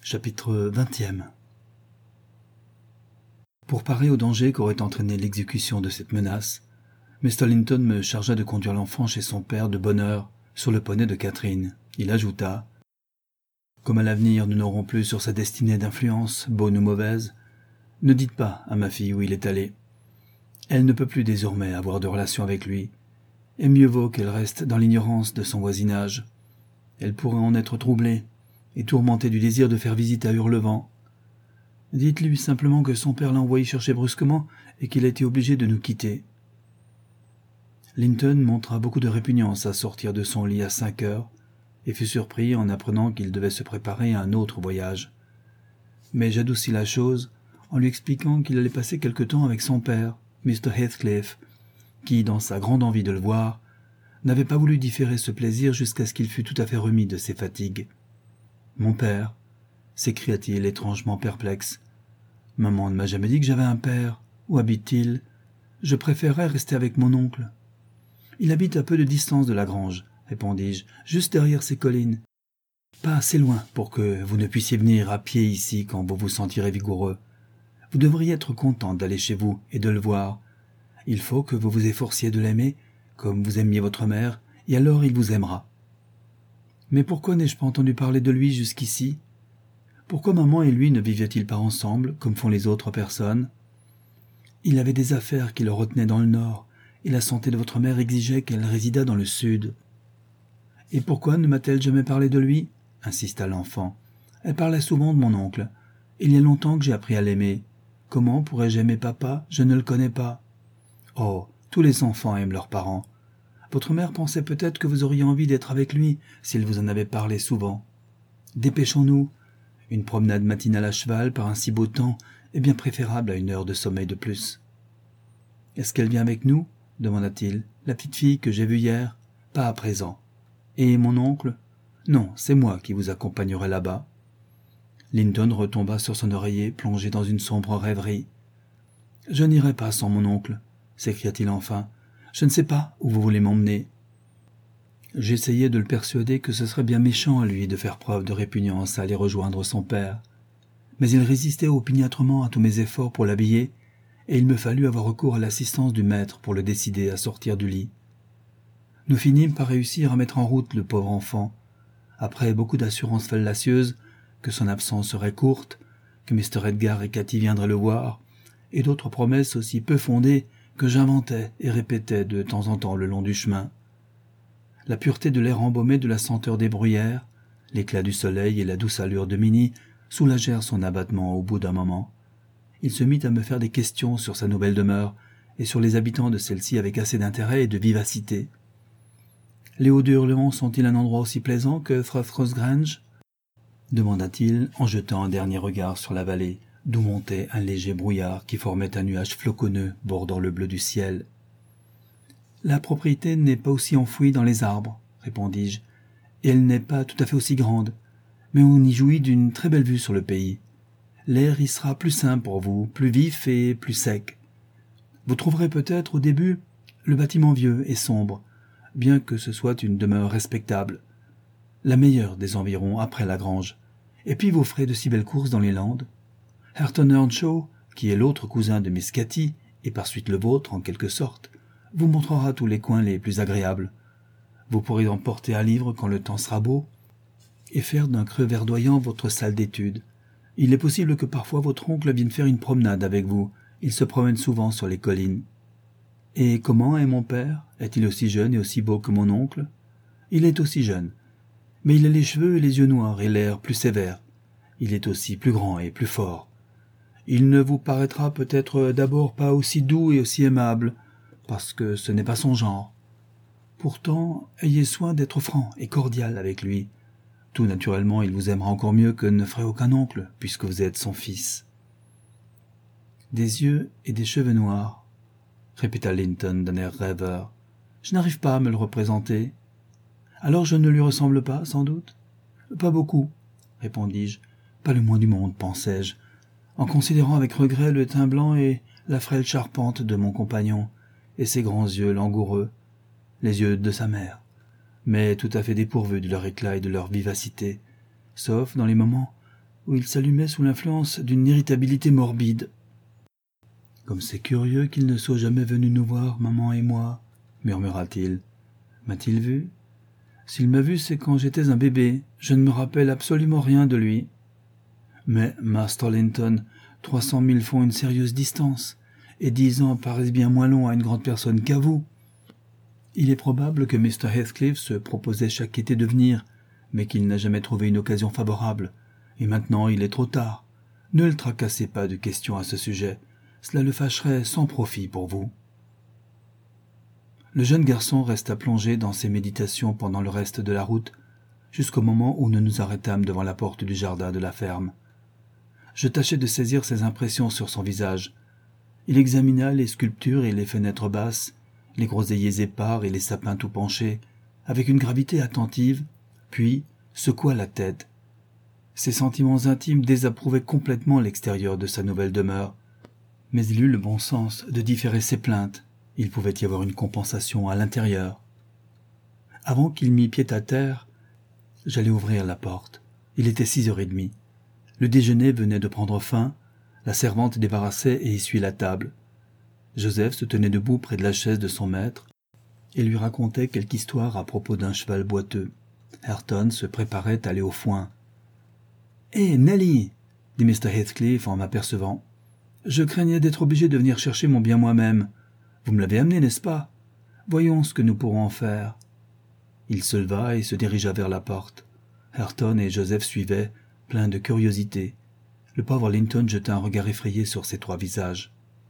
Chapitre 20. Pour parer au danger qu'aurait entraîné l'exécution de cette menace, Mr. Linton me chargea de conduire l'enfant chez son père de bonne heure, sur le poney de Catherine. Il ajouta « Comme à l'avenir nous n'aurons plus sur sa destinée d'influence, bonne ou mauvaise, ne dites pas à ma fille où il est allé. Elle ne peut plus désormais avoir de relation avec lui, et mieux vaut qu'elle reste dans l'ignorance de son voisinage. Elle pourrait en être troublée, et tourmentée du désir de faire visite à Hurlevent. Dites-lui simplement que son père l'a envoyé chercher brusquement et qu'il a été obligé de nous quitter. » Linton montra beaucoup de répugnance à sortir de son lit à 5 heures et fut surpris en apprenant qu'il devait se préparer à un autre voyage. Mais j'adoucis la chose en lui expliquant qu'il allait passer quelque temps avec son père, Mr. Heathcliff, qui, dans sa grande envie de le voir, n'avait pas voulu différer ce plaisir jusqu'à ce qu'il fût tout à fait remis de ses fatigues. « Mon père » s'écria-t-il étrangement perplexe. « Maman ne m'a jamais dit que j'avais un père. Où habite-t-il ? Je préférerais rester avec mon oncle. »« Il habite à peu de distance de la grange, » répondis-je, « juste derrière ces collines. Pas assez loin pour que vous ne puissiez venir à pied ici quand vous vous sentirez vigoureux. Vous devriez être content d'aller chez vous et de le voir. Il faut que vous vous efforciez de l'aimer, comme vous aimiez votre mère, et alors il vous aimera. » Mais pourquoi n'ai-je pas entendu parler de lui jusqu'ici ? Pourquoi maman et lui ne vivaient-ils pas ensemble, comme font les autres personnes ? Il avait des affaires qui le retenaient dans le nord, et la santé de votre mère exigeait qu'elle résidât dans le sud. « Et pourquoi ne m'a-t-elle jamais parlé de lui ?» insista l'enfant. « Elle parlait souvent de mon oncle. Il y a longtemps que j'ai appris à l'aimer. Comment pourrais-je aimer papa ? Je ne le connais pas. » « Oh, tous les enfants aiment leurs parents. Votre mère pensait peut-être que vous auriez envie d'être avec lui s'il vous en avait parlé souvent. Dépêchons-nous. Une promenade matinale à cheval par un si beau temps est bien préférable à 1 heure de sommeil de plus. »« Est-ce qu'elle vient avec nous ?» demanda-t-il. « La petite fille que j'ai vue hier ? Pas à présent. Et mon oncle ? Non, c'est moi qui vous accompagnerai là-bas. » Linton retomba sur son oreiller, plongé dans une sombre rêverie. « Je n'irai pas sans mon oncle, » s'écria-t-il enfin. « Je ne sais pas où vous voulez m'emmener. » J'essayai de le persuader que ce serait bien méchant à lui de faire preuve de répugnance à aller rejoindre son père. Mais il résistait opiniâtrement à tous mes efforts pour l'habiller, et il me fallut avoir recours à l'assistance du maître pour le décider à sortir du lit. Nous finîmes par réussir à mettre en route le pauvre enfant, après beaucoup d'assurances fallacieuses que son absence serait courte, que Mr. Edgar et Cathy viendraient le voir, et d'autres promesses aussi peu fondées que j'inventais et répétais de temps en temps le long du chemin. La pureté de l'air embaumé de la senteur des bruyères, l'éclat du soleil et la douce allure de Minnie soulagèrent son abattement au bout d'un moment. Il se mit à me faire des questions sur sa nouvelle demeure et sur les habitants de celle-ci avec assez d'intérêt et de vivacité. « Les Hauts de Hurlevent sont-ils un endroit aussi plaisant que Thrush Grange ?» demanda-t-il en jetant un dernier regard sur la vallée, d'où montait un léger brouillard qui formait un nuage floconneux bordant le bleu du ciel. « La propriété n'est pas aussi enfouie dans les arbres, » répondis-je, « et elle n'est pas tout à fait aussi grande, mais on y jouit d'une très belle vue sur le pays. L'air y sera plus sain pour vous, plus vif et plus sec. Vous trouverez peut-être au début le bâtiment vieux et sombre, bien que ce soit une demeure respectable, la meilleure des environs après la grange, et puis vous ferez de si belles courses dans les Landes. Hareton Earnshaw, qui est l'autre cousin de Miss Cathy, et par suite le vôtre en quelque sorte, vous montrera tous les coins les plus agréables. Vous pourrez emporter un livre quand le temps sera beau, et faire d'un creux verdoyant votre salle d'études. Il est possible que parfois votre oncle vienne faire une promenade avec vous. Il se promène souvent sur les collines. Et comment est mon père ? Est-il aussi jeune et aussi beau que mon oncle ? Il est aussi jeune, mais il a les cheveux et les yeux noirs et l'air plus sévère. Il est aussi plus grand et plus fort. Il ne vous paraîtra peut-être d'abord pas aussi doux et aussi aimable, parce que ce n'est pas son genre. Pourtant, ayez soin d'être franc et cordial avec lui. Tout naturellement, il vous aimera encore mieux que ne ferait aucun oncle, puisque vous êtes son fils. »« Des yeux et des cheveux noirs, » répéta Linton d'un air rêveur. « Je n'arrive pas à me le représenter. Alors je ne lui ressemble pas, sans doute ? » ?»« Pas beaucoup, » répondis-je. « Pas le moins du monde, pensai-je, en considérant avec regret le teint blanc et la frêle charpente de mon compagnon, et ses grands yeux langoureux, les yeux de sa mère, mais tout à fait dépourvus de leur éclat et de leur vivacité, sauf dans les moments où il s'allumait sous l'influence d'une irritabilité morbide. « Comme c'est curieux qu'il ne soit jamais venu nous voir, maman et moi, » murmura-t-il. « M'a-t-il vu ? S'il m'a vu, c'est quand j'étais un bébé. Je ne me rappelle absolument rien de lui. » « Mais, Master Linton, 300 000 font une sérieuse distance, et 10 ans paraissent bien moins longs à une grande personne qu'à vous. Il est probable que Mr. Heathcliff se proposait chaque été de venir, mais qu'il n'a jamais trouvé une occasion favorable. Et maintenant, il est trop tard. Ne le tracassez pas de questions à ce sujet. Cela le fâcherait sans profit pour vous. » Le jeune garçon resta plongé dans ses méditations pendant le reste de la route, jusqu'au moment où nous nous arrêtâmes devant la porte du jardin de la ferme. Je tâchai de saisir ses impressions sur son visage. Il examina les sculptures et les fenêtres basses, les groseilliers épars et les sapins tout penchés, avec une gravité attentive, puis secoua la tête. Ses sentiments intimes désapprouvaient complètement l'extérieur de sa nouvelle demeure, mais il eut le bon sens de différer ses plaintes. Il pouvait y avoir une compensation à l'intérieur. Avant qu'il mît pied à terre, j'allai ouvrir la porte. Il était 6h30. Le déjeuner venait de prendre fin, la servante débarrassait et essuyait la table. Joseph se tenait debout près de la chaise de son maître et lui racontait quelque histoire à propos d'un cheval boiteux. Ayrton se préparait à aller au foin. « Hé, Nelly !» dit Mr. Heathcliff en m'apercevant. « Je craignais d'être obligé de venir chercher mon bien moi-même. Vous me l'avez amené, n'est-ce pas? Voyons ce que nous pourrons en faire. » Il se leva et se dirigea vers la porte. Ayrton et Joseph suivaient, pleins de curiosité. Le pauvre Linton jeta un regard effrayé sur ces 3 visages.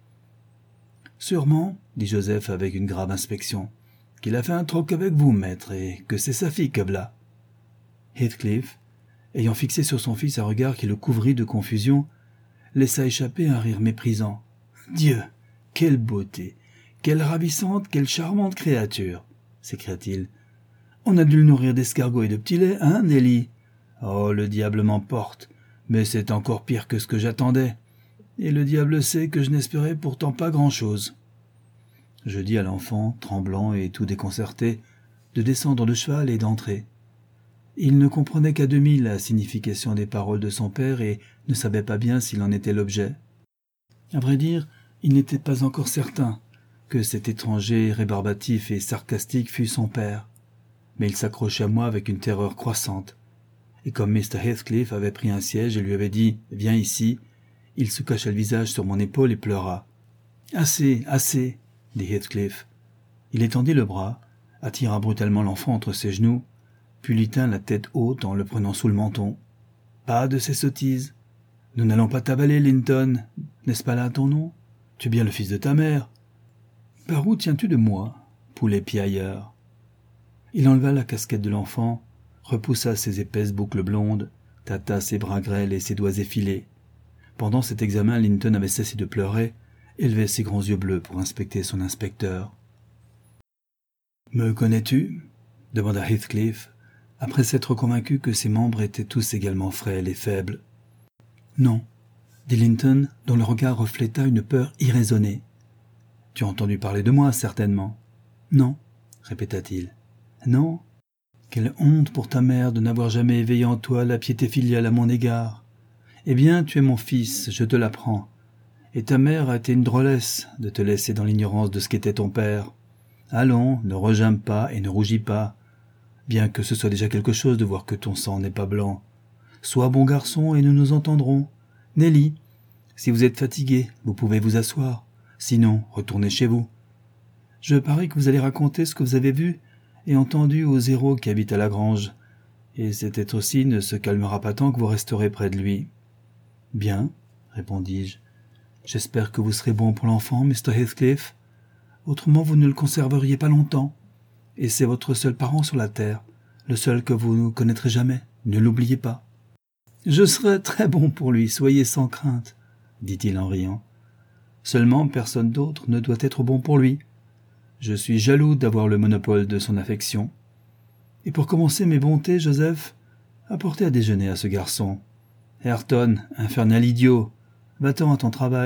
« Sûrement, » dit Joseph avec une grave inspection, « qu'il a fait un troc avec vous, maître, et que c'est sa fille que v'là. » Heathcliff, ayant fixé sur son fils un regard qui le couvrit de confusion, laissa échapper un rire méprisant. « Dieu, quelle beauté! Quelle ravissante, quelle charmante créature !» s'écria-t-il. « On a dû le nourrir d'escargots et de petits laits, hein, Nelly? Oh, le diable m'emporte, mais c'est encore pire que ce que j'attendais. Et le diable sait que je n'espérais pourtant pas grand-chose. » Je dis à l'enfant, tremblant et tout déconcerté, de descendre de cheval et d'entrer. Il ne comprenait qu'à demi la signification des paroles de son père et ne savait pas bien s'il en était l'objet. À vrai dire, il n'était pas encore certain que cet étranger rébarbatif et sarcastique fût son père, mais il s'accrochait à moi avec une terreur croissante. Et comme Mr. Heathcliff avait pris un siège et lui avait dit « Viens ici », il se cacha le visage sur mon épaule et pleura. « Assez, assez !» dit Heathcliff. Il étendit le bras, attira brutalement l'enfant entre ses genoux, puis lui tint la tête haute en le prenant sous le menton. « Pas de ces sottises. Nous n'allons pas t'avaler, Linton. N'est-ce pas là ton nom? Tu es bien le fils de ta mère. Par où tiens-tu de moi, poulet piailleur ?» Il enleva la casquette de l'enfant, repoussa ses épaisses boucles blondes, tâta ses bras grêles et ses doigts effilés. Pendant cet examen, Linton avait cessé de pleurer, élevait ses grands yeux bleus pour inspecter son inspecteur. « Me connais-tu » demanda Heathcliff, après s'être convaincu que ses membres étaient tous également frêles et faibles. « Non » dit Linton, dont le regard refléta une peur irraisonnée. « Tu as entendu parler de moi, certainement. »« Non » répéta-t-il. « Non ? Quelle honte pour ta mère de n'avoir jamais éveillé en toi la piété filiale à mon égard. Eh bien, tu es mon fils, je te l'apprends. Et ta mère a été une drôlesse de te laisser dans l'ignorance de ce qu'était ton père. Allons, ne regimbe pas et ne rougis pas, bien que ce soit déjà quelque chose de voir que ton sang n'est pas blanc. Sois bon garçon et nous nous entendrons. Nelly, si vous êtes fatigué, vous pouvez vous asseoir. Sinon, retournez chez vous. Je parie que vous allez raconter ce que vous avez vu et entendu aux héros qui habitent à la grange, et cet être aussi ne se calmera pas tant que vous resterez près de lui. « Bien, » répondis-je. « J'espère que vous serez bon pour l'enfant, Mr. Heathcliff. Autrement vous ne le conserveriez pas longtemps. Et c'est votre seul parent sur la terre, le seul que vous ne connaîtrez jamais. Ne l'oubliez pas. »« Je serai très bon pour lui, soyez sans crainte, » dit-il en riant. « Seulement personne d'autre ne doit être bon pour lui. Je suis jaloux d'avoir le monopole de son affection. Et pour commencer mes bontés, Joseph, apportez à déjeuner à ce garçon. Ayrton, infernal idiot, va-t'en à ton travail. »«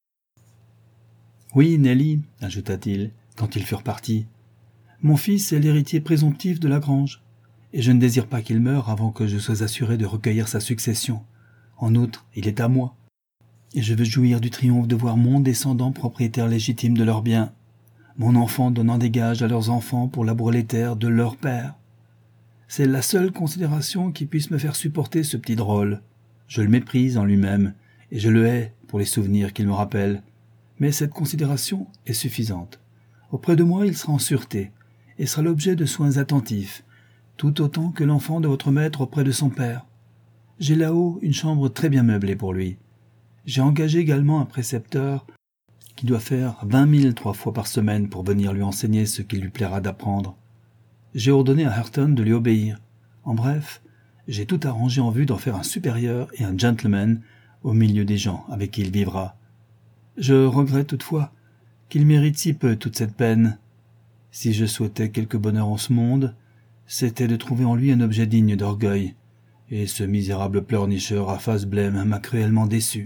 Oui, Nelly, » ajouta-t-il, quand ils furent partis, « mon fils est l'héritier présomptif de la grange, et je ne désire pas qu'il meure avant que je sois assuré de recueillir sa succession. En outre, il est à moi. Et je veux jouir du triomphe de voir mon descendant propriétaire légitime de leurs biens, mon enfant donnant des gages à leurs enfants pour labourer les terres de leur père. C'est la seule considération qui puisse me faire supporter ce petit drôle. Je le méprise en lui-même, et je le hais pour les souvenirs qu'il me rappelle. Mais cette considération est suffisante. Auprès de moi, il sera en sûreté, et sera l'objet de soins attentifs, tout autant que l'enfant de votre maître auprès de son père. J'ai là-haut une chambre très bien meublée pour lui. J'ai engagé également un précepteur qui doit faire 20 000 3 fois par semaine pour venir lui enseigner ce qu'il lui plaira d'apprendre. J'ai ordonné à Ayrton de lui obéir. En bref, j'ai tout arrangé en vue d'en faire un supérieur et un gentleman au milieu des gens avec qui il vivra. Je regrette toutefois qu'il mérite si peu toute cette peine. Si je souhaitais quelque bonheur en ce monde, c'était de trouver en lui un objet digne d'orgueil, et ce misérable pleurnicheur à face blême m'a cruellement déçu.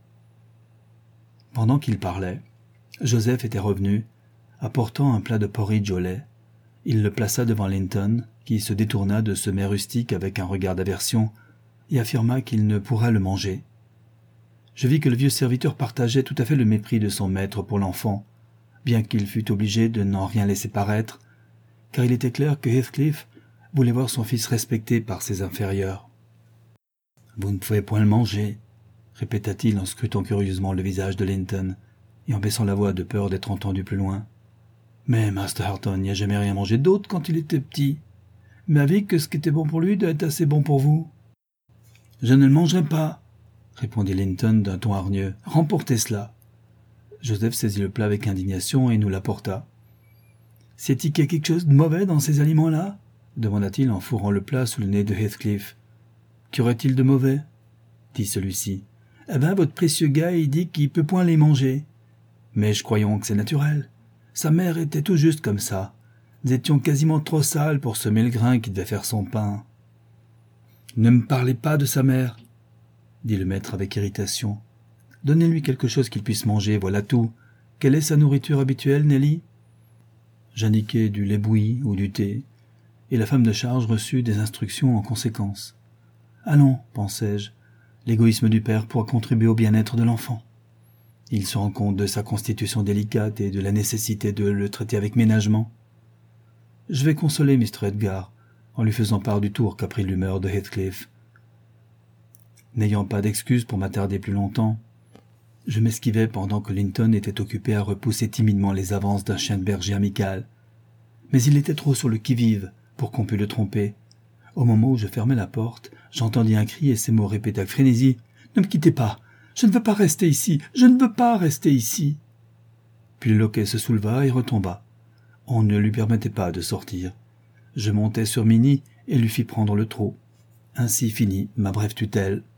Pendant qu'il parlait, Joseph était revenu, apportant un plat de porridge au lait. Il le plaça devant Linton, qui se détourna de ce mets rustique avec un regard d'aversion, et affirma qu'il ne pourrait le manger. Je vis que le vieux serviteur partageait tout à fait le mépris de son maître pour l'enfant, bien qu'il fût obligé de n'en rien laisser paraître, car il était clair que Heathcliff voulait voir son fils respecté par ses inférieurs. « Vous ne pouvez point le manger » répéta-t-il en scrutant curieusement le visage de Linton et en baissant la voix de peur d'être entendu plus loin. « Mais Master Ayrton n'y a jamais rien mangé d'autre quand il était petit. Mais avec que ce qui était bon pour lui doit être assez bon pour vous. »« Je ne le mangerai pas, » répondit Linton d'un ton hargneux. « Remportez cela. » Joseph saisit le plat avec indignation et nous l'apporta. « C'est-il qu'il y a quelque chose de mauvais dans ces aliments-là » demanda-t-il en fourrant le plat sous le nez de Heathcliff. « Qu'y aurait-il de mauvais » dit celui-ci. « Eh ben, votre précieux gars, il dit qu'il peut point les manger. Mais je croyons que c'est naturel. Sa mère était tout juste comme ça. Nous étions quasiment trop sales pour semer le grain qui devait faire son pain. »« Ne me parlez pas de sa mère, » dit le maître avec irritation. « Donnez-lui quelque chose qu'il puisse manger, voilà tout. Quelle est sa nourriture habituelle, Nelly ?» J'indiquai du lait bouilli ou du thé, et la femme de charge reçut des instructions en conséquence. « Allons, pensai-je, l'égoïsme du père pourra contribuer au bien-être de l'enfant. Il se rend compte de sa constitution délicate et de la nécessité de le traiter avec ménagement. Je vais consoler Mr. Edgar, en lui faisant part du tour qu'a pris l'humeur de Heathcliff. N'ayant pas d'excuse pour m'attarder plus longtemps, je m'esquivai pendant que Linton était occupé à repousser timidement les avances d'un chien de berger amical. Mais il était trop sur le qui-vive pour qu'on pût le tromper. Au moment où je fermais la porte, j'entendis un cri et ces mots répétés avec frénésie. « Ne me quittez pas! Je ne veux pas rester ici! Je ne veux pas rester ici !» Puis le loquet se souleva et retomba. On ne lui permettait pas de sortir. Je montai sur Minnie et lui fis prendre le trot. Ainsi finit ma brève tutelle.